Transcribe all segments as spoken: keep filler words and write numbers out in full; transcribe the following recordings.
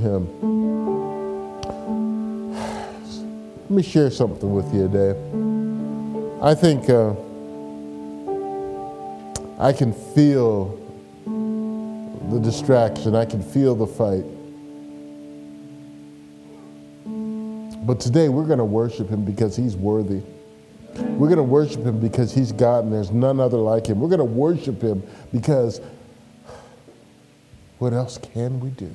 him. Let me share something with you today. I think uh, I can feel the distraction. I can feel the fight. But today we're going to worship him because he's worthy. We're going to worship him because he's God and there's none other like him. We're going to worship him because what else can we do?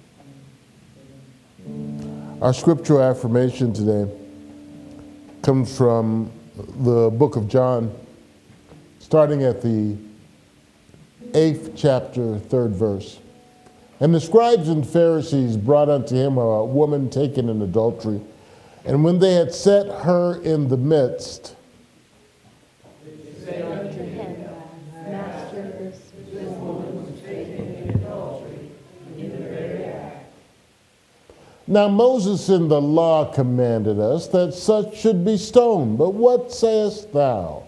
Our scriptural affirmation today comes from the book of John, starting at the eighth chapter, third verse. And the scribes and Pharisees brought unto him a woman taken in adultery. And when they had set her in the midst, they said unto him, Master, this, this woman was taken in adultery in the very act. Now Moses in the law commanded us that such should be stoned. But what sayest thou?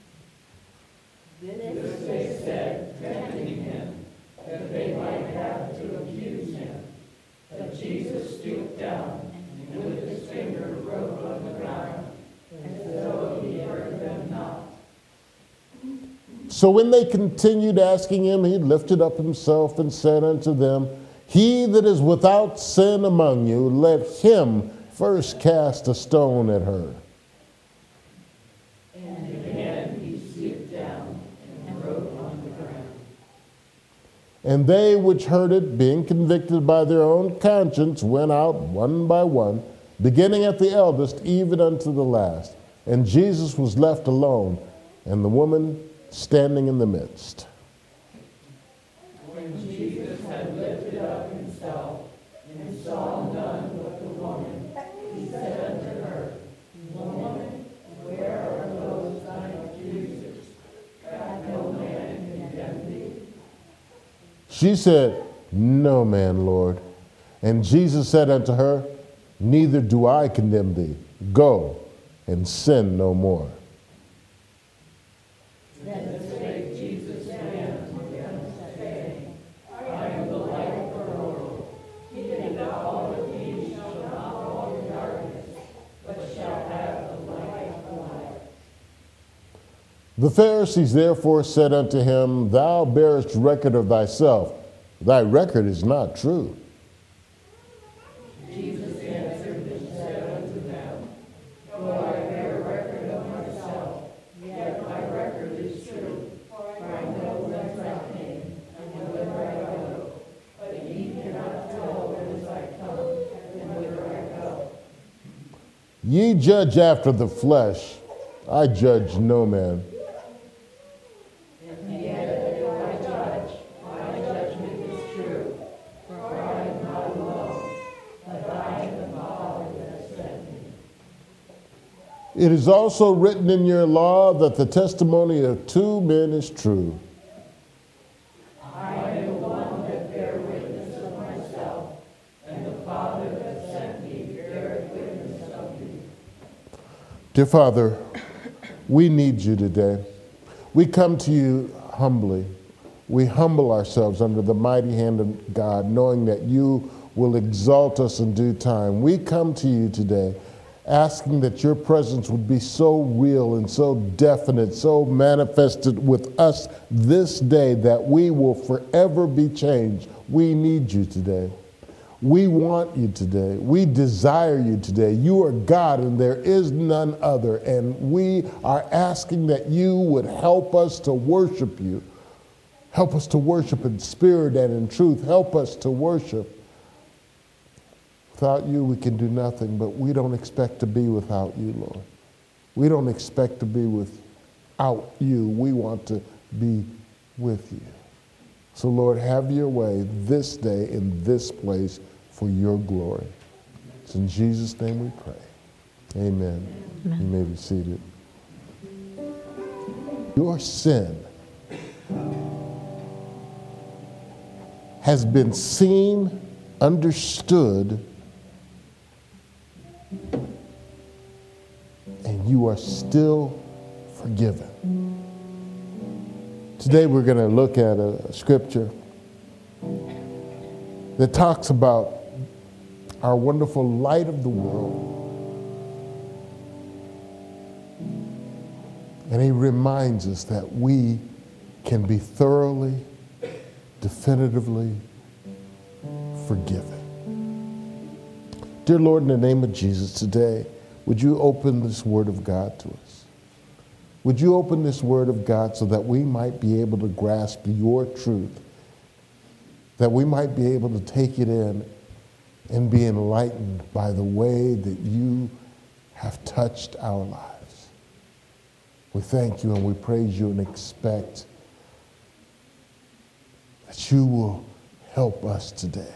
This they said, tempting him, that they might have to accuse him. But Jesus stooped down, and with his finger wrote on the ground, as though he heard them not. So when they continued asking him, he lifted up himself and said unto them, He that is without sin among you, let him first cast a stone at her. And again he stooped down and wrote on the ground. And they which heard it, being convicted by their own conscience, went out one by one, beginning at the eldest, even unto the last. And Jesus was left alone, and the woman standing in the midst. When Jesus had lifted up himself and saw none but the woman, he said unto her, Woman, where are those thine accusers? Hath no man condemned thee? She said, No man, Lord. And Jesus said unto her, Neither do I condemn thee. Go and sin no more. Then spake Jesus again unto them, saying, I am the light of the world. He that followeth me shall not walk in darkness, but shall have the light of life. The Pharisees therefore said unto him, Thou bearest record of thyself. Thy record is not true. Jesus answered and said unto them, Though I bear record of myself, yet my record is true. For I know whence I came, and whither I go. But ye cannot tell whence I come, and whither I go. Ye judge after the flesh. I judge no man. And yet if I judge, my judgment is true. For I am not alone, but I and the Father that sent me. It is also written in your law that the testimony of two men is true. I am the one that bear witness of myself, and the Father that sent me beareth witness of me. Dear Father, we need you today. We come to you humbly. We humble ourselves under the mighty hand of God, knowing that you will exalt us in due time. We come to you today asking that your presence would be so real and so definite, so manifested with us this day that we will forever be changed. We need you today. We want you today. We desire you today. You are God and there is none other. And we are asking that you would help us to worship you. Help us to worship in spirit and in truth. Help us to worship. Without you, we can do nothing, but we don't expect to be without you, Lord. We don't expect to be without you. We want to be with you. So, Lord, have your way this day in this place for your glory. It's in Jesus' name we pray. Amen. Amen. You may be seated. Your sin has been seen, understood, and you are still forgiven. Today we're going to look at a scripture that talks about our wonderful light of the world. And he reminds us that we can be thoroughly, definitively forgiven. Dear Lord, in the name of Jesus today, would you open this word of God to us? Would you open this word of God so that we might be able to grasp your truth, that we might be able to take it in and be enlightened by the way that you have touched our lives. We thank you and we praise you and expect that you will help us today.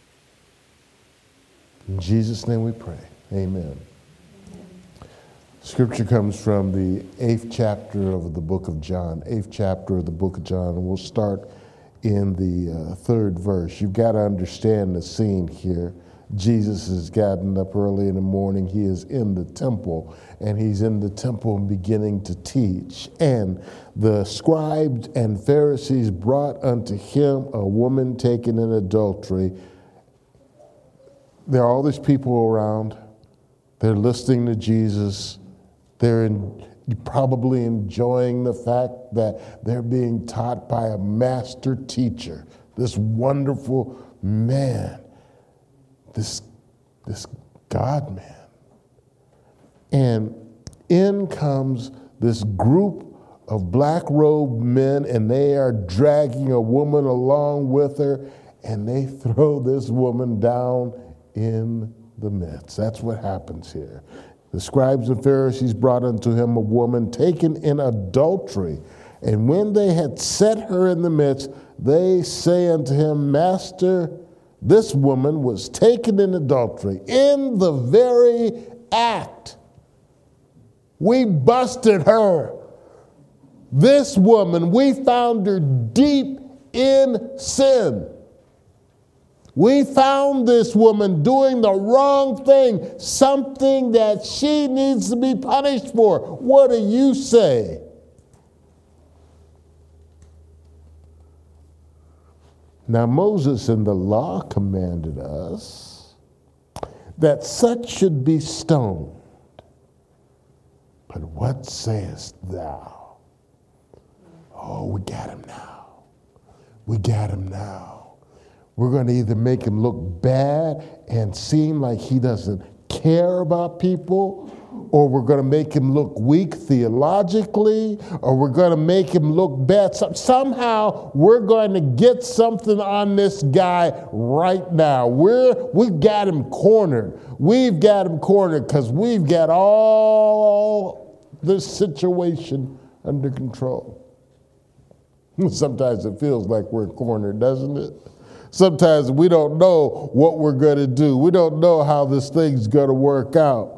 In Jesus' name we pray. Amen. Scripture comes from the eighth chapter of the book of John, eighth chapter of the book of John, and we'll start in the uh, third verse. You've got to understand the scene here. Jesus has gotten up early in the morning. He is in the temple, and he's in the temple beginning to teach. And the scribes and Pharisees brought unto him a woman taken in adultery. There are all these people around. They're listening to Jesus. They're in, probably enjoying the fact that they're being taught by a master teacher, this wonderful man, this, this God-man. And in comes this group of black-robed men, and they are dragging a woman along with her, and they throw this woman down in the midst. That's what happens here. The scribes and Pharisees brought unto him a woman taken in adultery, and when they had set her in the midst, they say unto him, Master, this woman was taken in adultery, in the very act. We busted her. This woman, we found her deep in sin. We found this woman doing the wrong thing, something that she needs to be punished for. What do you say? Now, Moses in the law commanded us that such should be stoned. But what sayest thou? Oh, we got him now. We got him now. We're going to either make him look bad and seem like he doesn't care about people, or we're going to make him look weak theologically, or we're going to make him look bad. So somehow we're going to get something on this guy right now. We're, we've got him cornered. We've got him cornered because we've got all this situation under control. Sometimes it feels like we're cornered, doesn't it? Sometimes we don't know what we're going to do. We don't know how this thing's going to work out.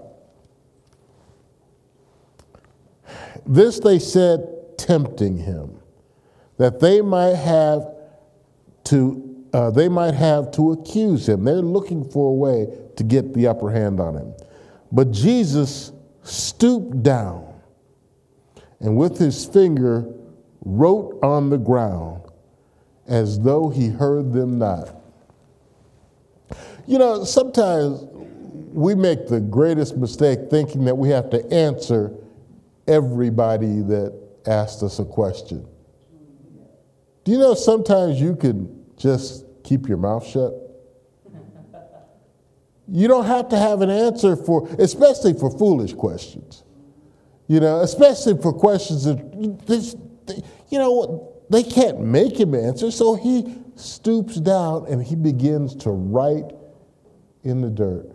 This they said, tempting him, that they might have to uh, they might have to accuse him. They're looking for a way to get the upper hand on him. But Jesus stooped down and with his finger wrote on the ground, as though he heard them not. You know, sometimes we make the greatest mistake thinking that we have to answer everybody that asked us a question. Do you know sometimes you can just keep your mouth shut? You don't have to have an answer for, especially for foolish questions. You know, especially for questions that, you know, they can't make him answer, so he stoops down and he begins to write in the dirt.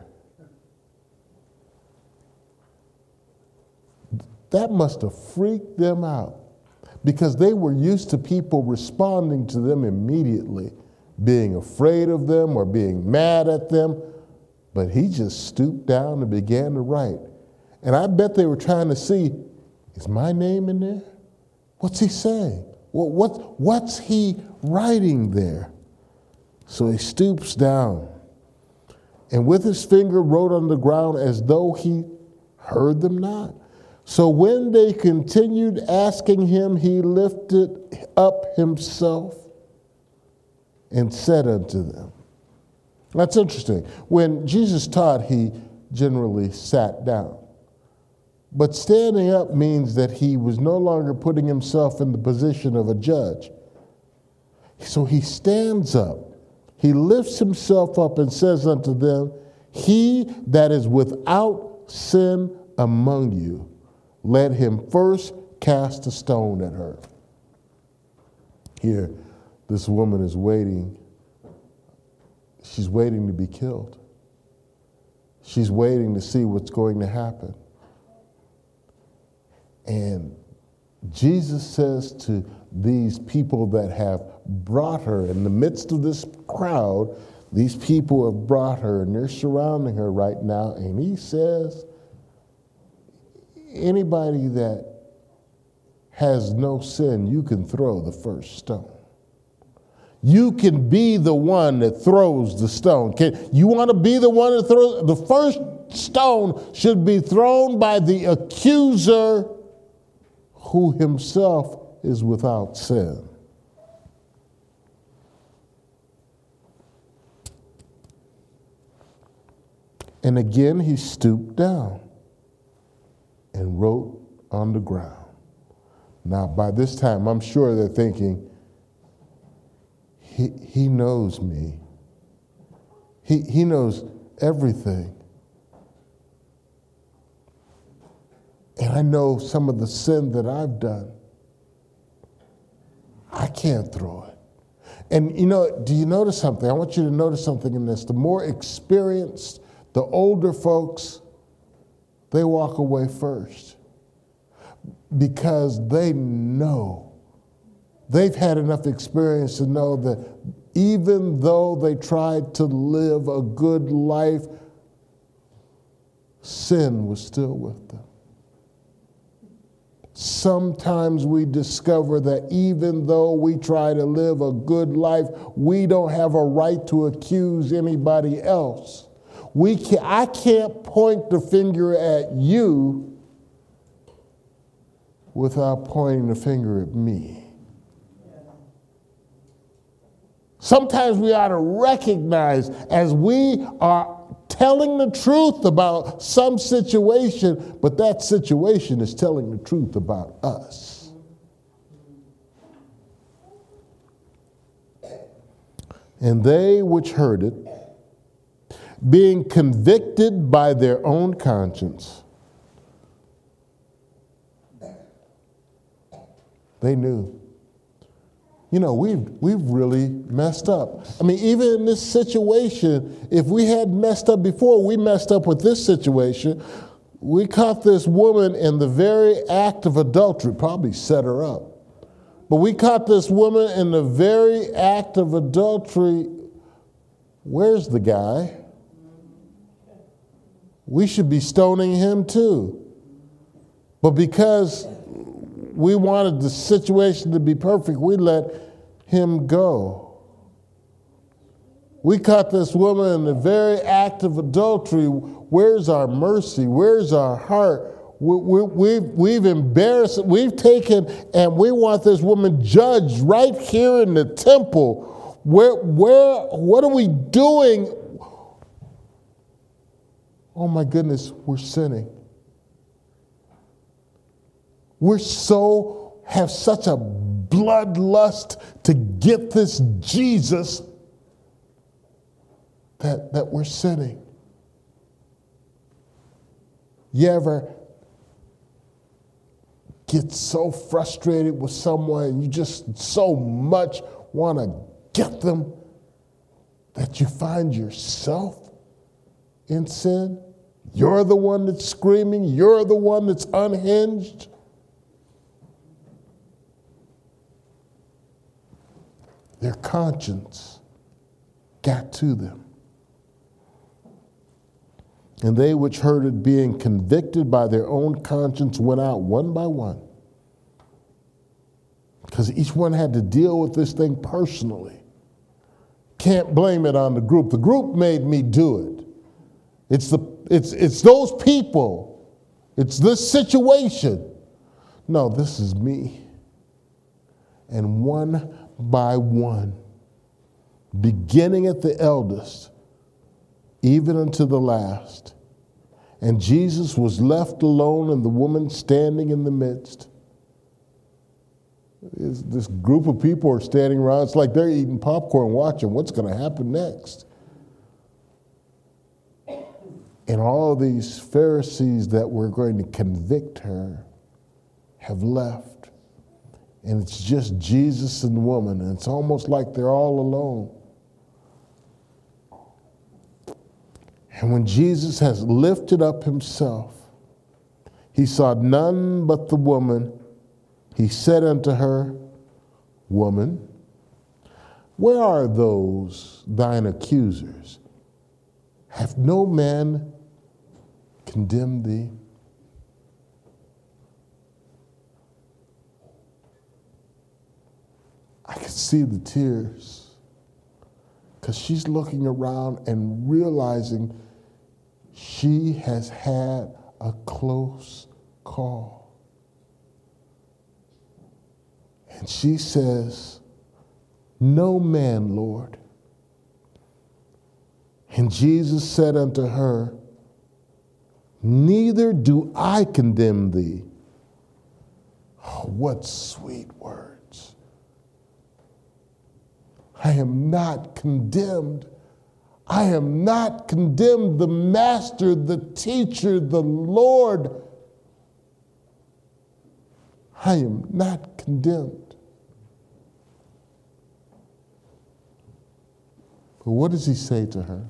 That must have freaked them out because they were used to people responding to them immediately, being afraid of them or being mad at them. But he just stooped down and began to write. And I bet they were trying to see, is my name in there? What's he saying? Well, what, what's he writing there? So he stoops down and with his finger wrote on the ground as though he heard them not. So when they continued asking him, he lifted up himself and said unto them, That's interesting. When Jesus taught, he generally sat down. But standing up means that he was no longer putting himself in the position of a judge. So he stands up. He lifts himself up and says unto them, he that is without sin among you, let him first cast a stone at her. Here, this woman is waiting. She's waiting to be killed. She's waiting to see what's going to happen. And Jesus says to these people that have brought her in the midst of this crowd, these people have brought her and they're surrounding her right now. And he says, anybody that has no sin, you can throw the first stone. You can be the one that throws the stone. Can, you want to be the one that throws? The first stone should be thrown by the accuser, who himself is without sin. And again he stooped down and wrote on the ground. Now, by this time, I'm sure they're thinking, he, he knows me. He, he knows everything. And I know some of the sin that I've done. I can't throw it. And you know, do you notice something? I want you to notice something in this. The more experienced, the older folks, they walk away first because they know. They've had enough experience to know that even though they tried to live a good life, sin was still with them. Sometimes we discover that even though we try to live a good life, we don't have a right to accuse anybody else. We can, I can't point the finger at you without pointing the finger at me. Sometimes we ought to recognize as we are telling the truth about some situation, but that situation is telling the truth about us. And they which heard it, being convicted by their own conscience, they knew. You know, we've, we've really messed up. I mean, even in this situation, if we had messed up before, we messed up with this situation. We caught this woman in the very act of adultery, probably set her up. But we caught this woman in the very act of adultery. Where's the guy? We should be stoning him too. But because we wanted the situation to be perfect, we let him go. We caught this woman in the very act of adultery. Where's our mercy? Where's our heart? We, we, we've, we've embarrassed, we've taken, and we want this woman judged right here in the temple. Where, where, what are we doing? Oh my goodness, we're sinning. We're so, have such a bloodlust to get this Jesus that, that we're sinning. You ever get so frustrated with someone and you just so much want to get them that you find yourself in sin? You're the one that's screaming. You're the one that's unhinged. Their conscience got to them. And they which heard it, being convicted by their own conscience, went out one by one. Because each one had to deal with this thing personally. Can't blame it on the group. The group made me do it. It's the it's it's those people. It's this situation. No, this is me. And one by one, beginning at the eldest, even unto the last. And Jesus was left alone, and the woman standing in the midst. This, this group of people are standing around. It's like they're eating popcorn, watching what's going to happen next. And all these Pharisees that were going to convict her have left. And it's just Jesus and the woman. And it's almost like they're all alone. And when Jesus has lifted up himself, he saw none but the woman. He said unto her, Woman, where are those thine accusers? Hath no man condemned thee? I could see the tears because she's looking around and realizing she has had a close call. And she says, No man, Lord. And Jesus said unto her, Neither do I condemn thee. Oh, what sweet words. I am not condemned. I am not condemned. The Master, the Teacher, the Lord. I am not condemned. But what does he say to her?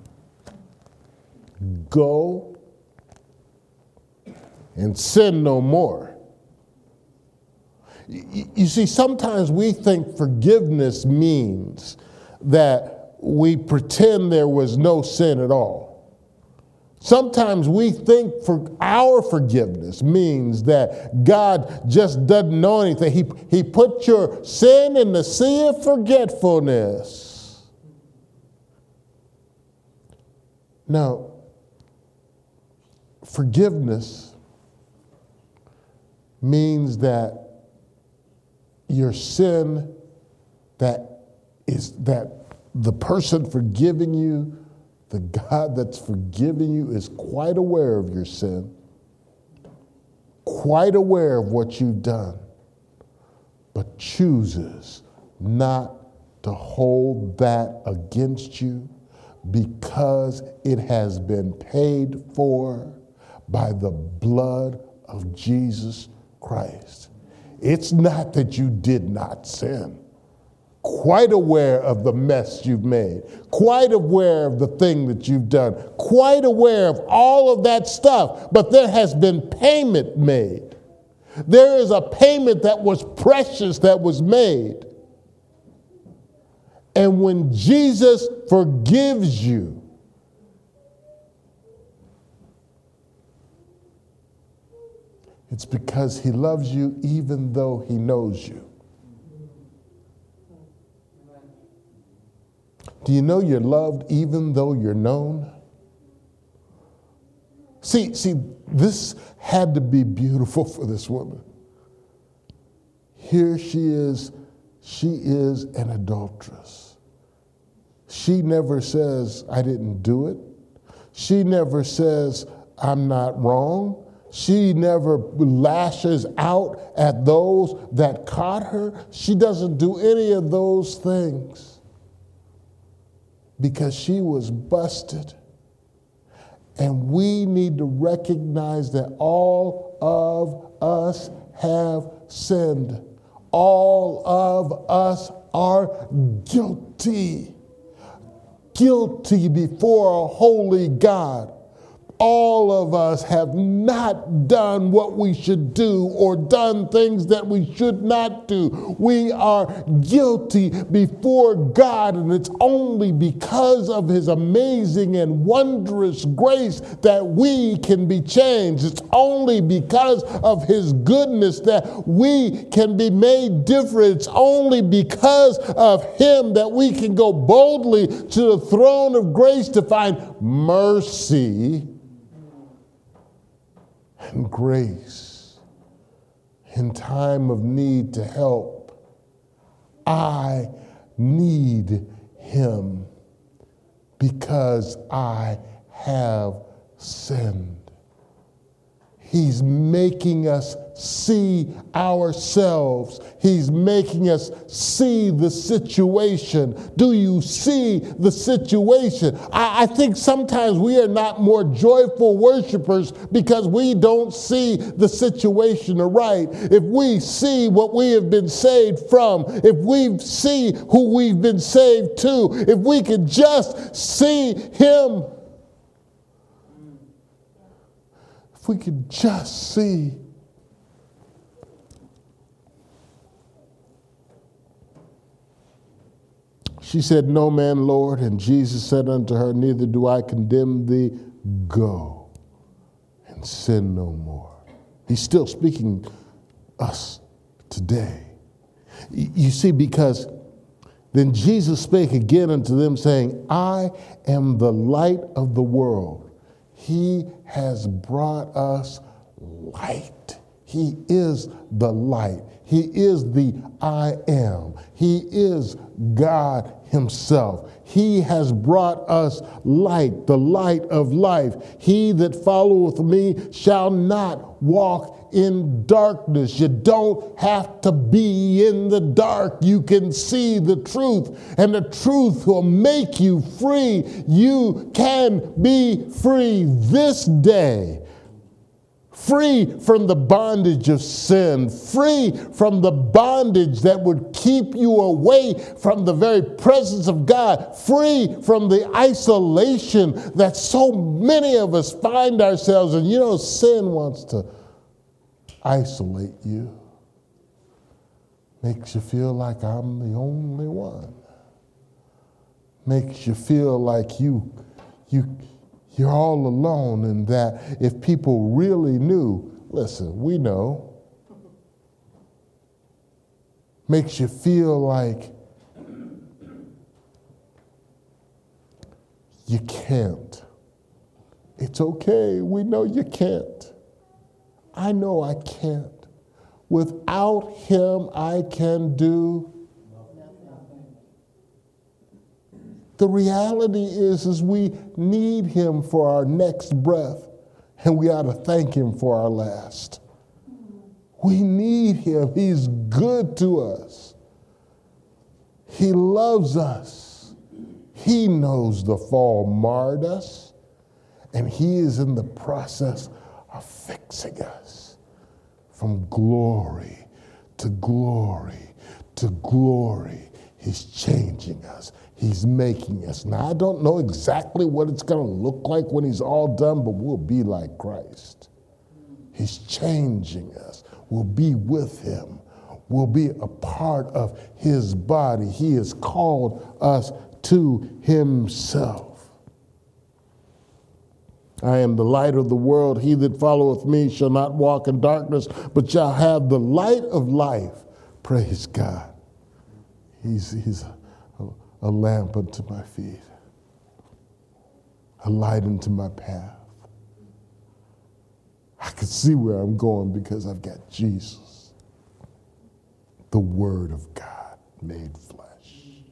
Go and sin no more. You see, sometimes we think forgiveness means that we pretend there was no sin at all. Sometimes we think for our forgiveness means that God just doesn't know anything. He, he put your sin in the sea of forgetfulness. Now, forgiveness means that your sin, that is that the person forgiving you, the God that's forgiving you is quite aware of your sin, quite aware of what you've done, but chooses not to hold that against you because it has been paid for by the blood of Jesus Christ. It's not that you did not sin. Quite aware of the mess you've made, quite aware of the thing that you've done, quite aware of all of that stuff, but there has been payment made. There is a payment that was precious that was made. And when Jesus forgives you, it's because he loves you even though he knows you. Do you know you're loved even though you're known? See, see, this had to be beautiful for this woman. Here she is, she is an adulteress. She never says, I didn't do it. She never says, I'm not wrong. She never lashes out at those that caught her. She doesn't do any of those things because she was busted. And we need to recognize that all of us have sinned. All of us are guilty. Guilty before a holy God. All of us have not done what we should do or done things that we should not do. We are guilty before God, and it's only because of his amazing and wondrous grace that we can be changed. It's only because of his goodness that we can be made different. It's only because of him that we can go boldly to the throne of grace to find mercy and grace in time of need to help. I need him because I have sinned. He's making us see ourselves. He's making us see the situation. Do you see the situation? I, I think sometimes we are not more joyful worshipers because we don't see the situation right. If we see what we have been saved from, if we see who we've been saved to, if we could just see him, if we could just see. She said, "No man, Lord." And Jesus said unto her, "Neither do I condemn thee. Go and sin no more." He's still speaking us today. You see, because then Jesus spake again unto them, saying, "I am the light of the world. He has brought us light." He is the light. He is the I am. He is God himself. He has brought us light, the light of life. "He that followeth me shall not walk in darkness." You don't have to be in the dark. You can see the truth, and the truth will make you free. You can be free this day. Free from the bondage of sin, free from the bondage that would keep you away from the very presence of God, free from the isolation that so many of us find ourselves in. You know, sin wants to isolate you. Makes you feel like I'm the only one. Makes you feel like you, you, you're all alone, and that if people really knew, listen, we know. Makes you feel like you can't. It's okay, we know you can't. I know I can't. Without him, I can do. The reality is, is we need him for our next breath, and we ought to thank him for our last. We need him. He's good to us. He loves us. He knows the fall marred us, and he is in the process of fixing us from glory to glory to glory. He's changing us. He's making us. Now, I don't know exactly what it's going to look like when he's all done, but we'll be like Christ. He's changing us. We'll be with him. We'll be a part of his body. He has called us to himself. "I am the light of the world. He that followeth me shall not walk in darkness, but shall have the light of life." Praise God. He's, he's a, a lamp unto my feet, a light unto my path. I can see where I'm going because I've got Jesus, the Word of God made flesh.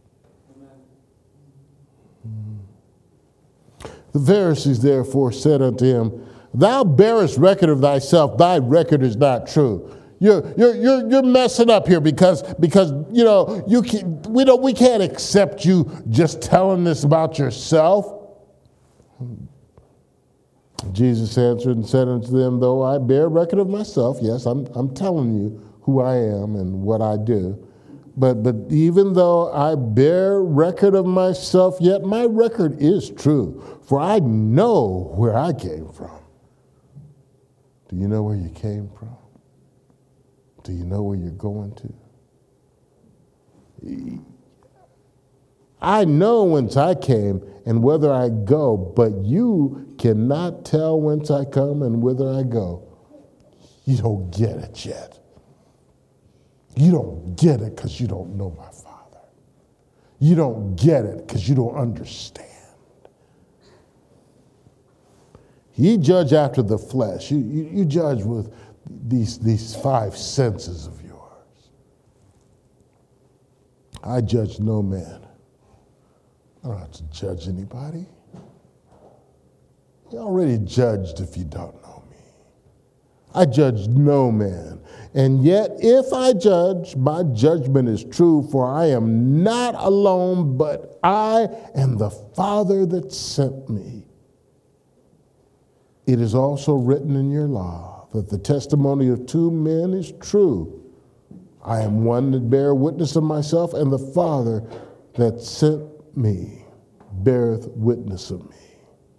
Mm. The Pharisees therefore said unto him, "Thou bearest record of thyself, thy record is not true." You're, you're, you're, you're messing up here because, because you know, you can, we, don't, we can't accept you just telling us about yourself. Jesus answered and said unto them, "Though I bear record of myself," yes, I'm, I'm telling you who I am and what I do, but, but even though I bear record of myself, yet my record is true, for I know where I came from. Do you know where you came from? Do you know where you're going to? I know whence I came and whither I go, but you cannot tell whence I come and whither I go. You don't get it yet. You don't get it because you don't know my Father. You don't get it because you don't understand. You judge after the flesh. You, you, you judge with these, these five senses of yours. I judge no man. I don't have to judge anybody. You're already judged if you don't know me. I judge no man. And yet, if I judge, my judgment is true, for I am not alone, but I and the Father that sent me. It is also written in your law that the testimony of two men is true. I am one that bear witness of myself, and the Father that sent me beareth witness of me.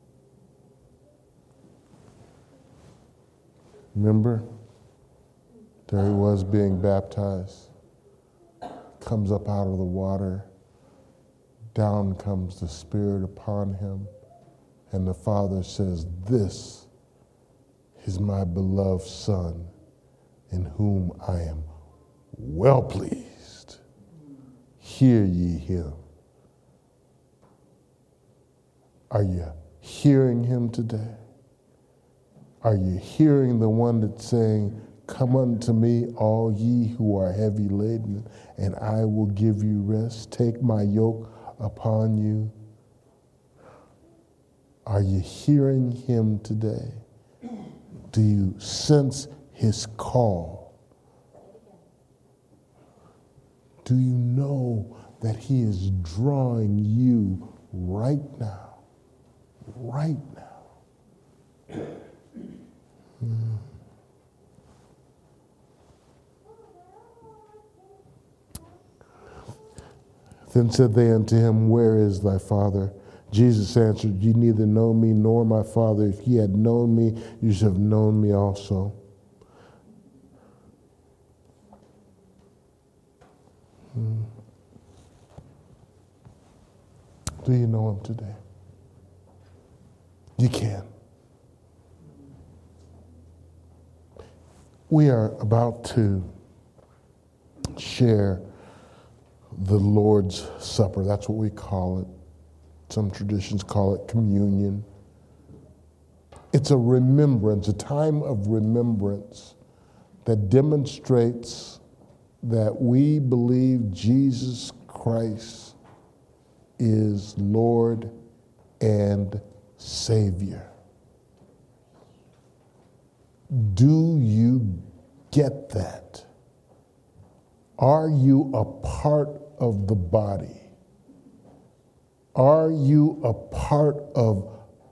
Remember, there he was being baptized. Comes up out of the water. Down comes the Spirit upon him. And the Father says, "This is my beloved Son, in whom I am well pleased. Hear ye him." Are you hearing him today? Are you hearing the one that's saying, "Come unto me, all ye who are heavy laden, and I will give you rest. Take my yoke upon you"? Are you hearing him today? Do you sense his call? Do you know that he is drawing you right now? Right now. Hmm. Then said they unto him, "Where is thy Father?" Jesus answered, "Ye neither know me nor my Father. If ye had known me, you should have known me also." Hmm. Do you know him today? You can. We are about to share the Lord's Supper. That's what we call it. Some traditions call it communion. It's a remembrance, a time of remembrance that demonstrates that we believe Jesus Christ is Lord and Savior. Do you get that? Are you a part of the body? Are you a part of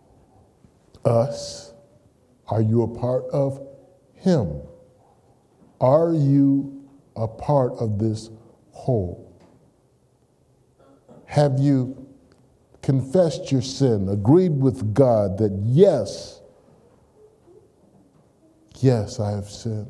us? Are you a part of him? Are you a part of this whole? Have you confessed your sin, agreed with God that yes, yes, I have sinned.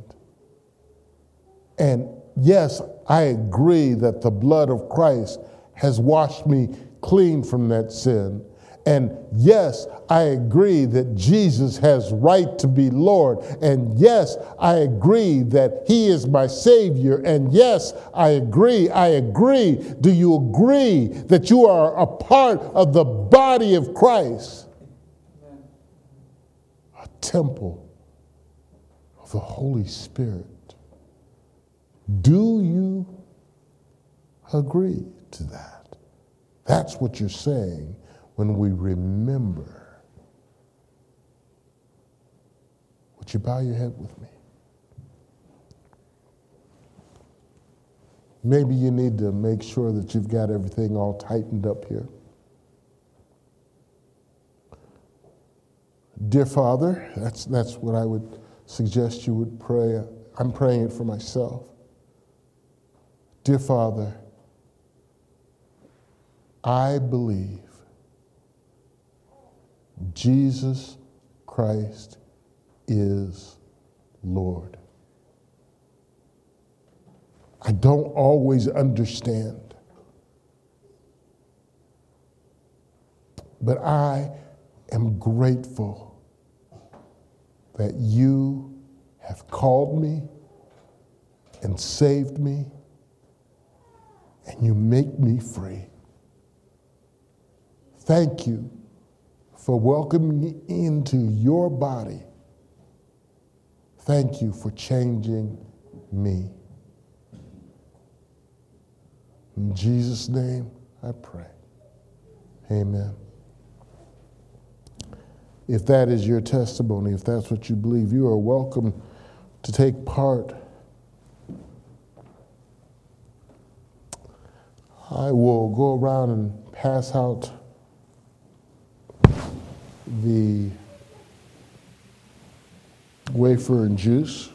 And yes, I agree that the blood of Christ has washed me clean from that sin. And yes, I agree that Jesus has right to be Lord. And yes, I agree that he is my Savior. And yes, I agree, I agree. Do you agree that you are a part of the body of Christ? Amen. A temple of the Holy Spirit. Do you agree to that? That's what you're saying when we remember. Would you bow your head with me? Maybe you need to make sure that you've got everything all tightened up here. Dear Father, that's, that's what I would suggest you would pray. I'm praying it for myself. Dear Father, I believe Jesus Christ is Lord. I don't always understand, but I am grateful that you have called me and saved me, and you make me free. Thank you for welcoming me into your body. Thank you for changing me. In Jesus' name I pray. Amen. If that is your testimony, if that's what you believe, you are welcome to take part. I will go around and pass out the wafer and juice.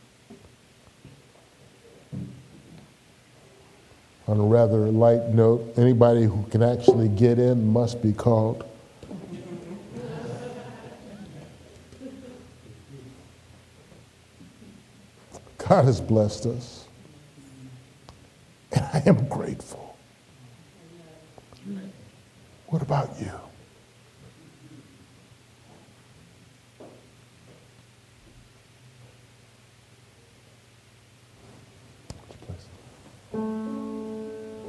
On a rather light note, anybody who can actually get in must be called. God has blessed us, and I am grateful. What about you?